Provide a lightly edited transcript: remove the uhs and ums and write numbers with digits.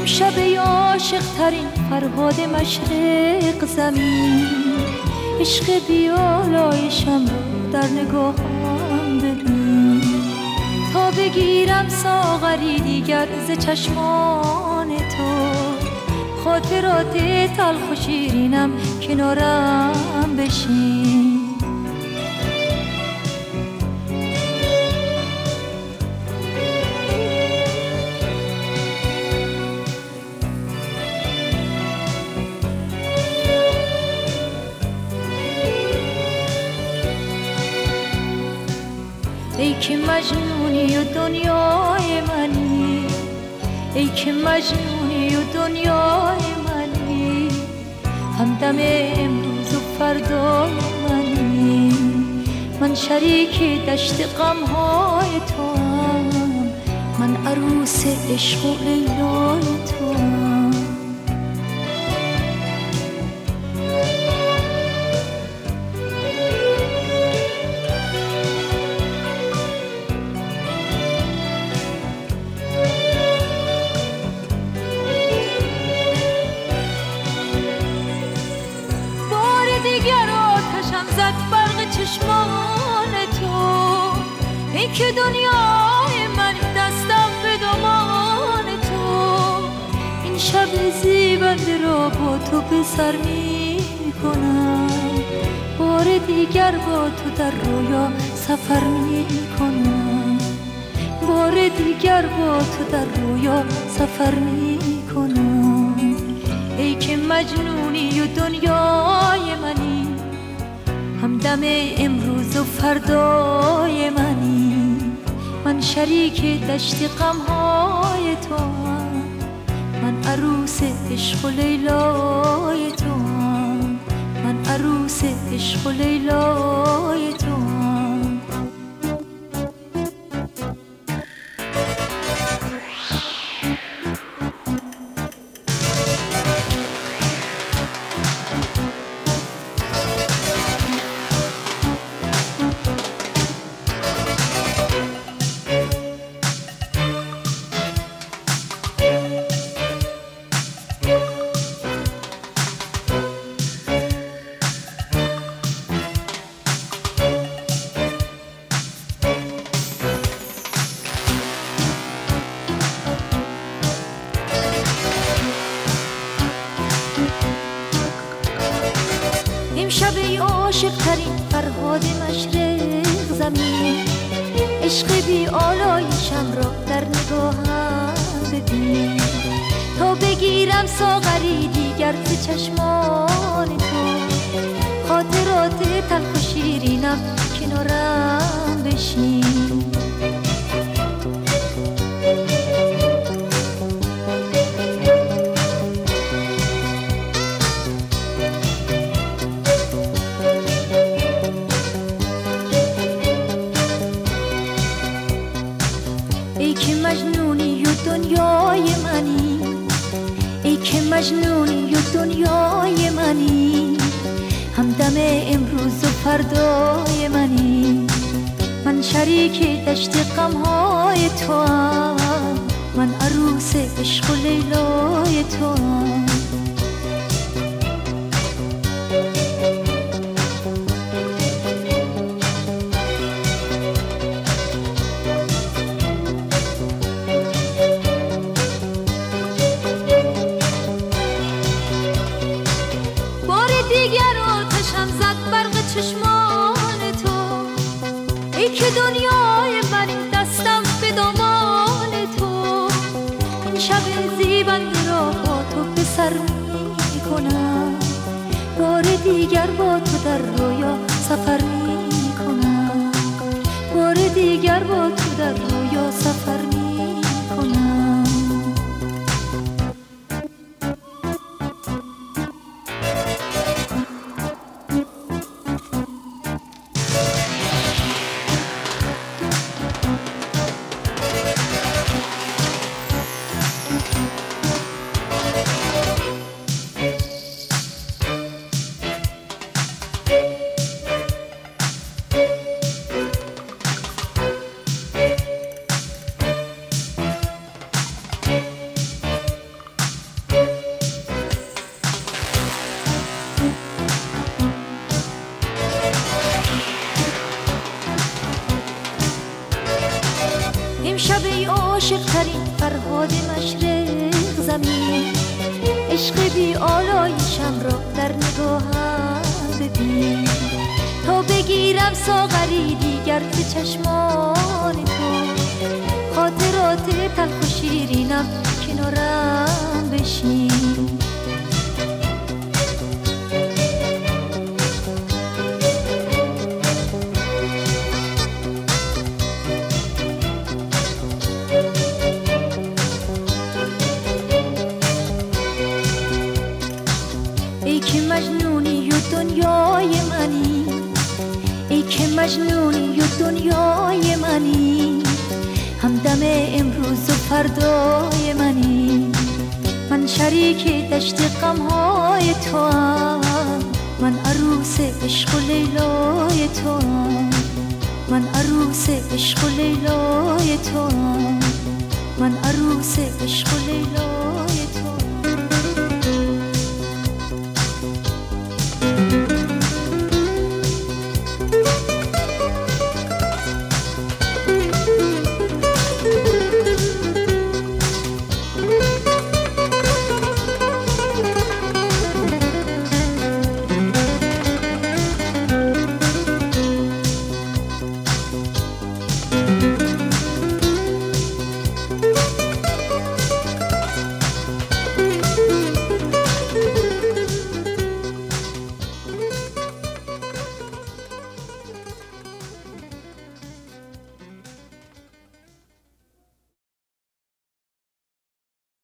امشب عاشق ترین فرهاد مشرق زمین، عشق بیالایشم رو در نگاهم ببین، تا بگیرم ساغری دیگر ز چشمان تو، خاطرات تلخ و شیرینم کنارم بشین. ای که مجنونی و دنیای منی، ای که مجنونی و دنیای منی، همدم امروز و فردای منی، من شریک دشت غمهای تو هم، من عروس عشق و لیلای تو هم. زد برق چشمان تو، ای که دنیای من دستم به دامان تو، این شب زیبنده را با تو به سر می کنم، بار دیگر با تو در رویا سفر می کنم، بار دیگر با تو در رویا سفر می کنم. ای که مجنونی و دنیای منی، همدم امروز و فردای منی، من شریک دشت غمهای تو هم، من عروس عشق و لیلای تو هم، من عروس عشق و لیلای تو هم. امشب عاشق ترین فرهاد مشرق زمین، عشق بی آلایشم را در نگاهم ببین، تا بگیرم ساغری دیگر ز چشمان تو، خاطرات تلخ و شیرینم کنارم بشین. ای که مجنونی و دنیای منی، ای که مجنونی و دنیای منی، همدم امروز و فردای منی، من شریک دشت غمهای تو هم، من عروس عشق و لیلای تو هم. دیگر آتشم زد برق چشمان تو، ای که دنیای من این دستم به دامان تو، این شب زیبنده را با تو به سر می کنم، بار دیگر با تو در رویا سفر می کنم، بار دیگر با تو در رویا سفر می کنم. زمین، عشق بی آلایشم را در نگاهم ببین. تا بگیرم ساغری دیگر به چشمان تو، خاطرات تلخ و شیرینم کنارم بشین. ای که مجنونی و دنیای منی، ای که مجنونی و دنیای منی، همدم امروز و فردای منی. من شریک دشت غمهای توام، من عروس عشق و لیلای توام، من عروس عشق و لیلای توام، من عروس عشق و لیلای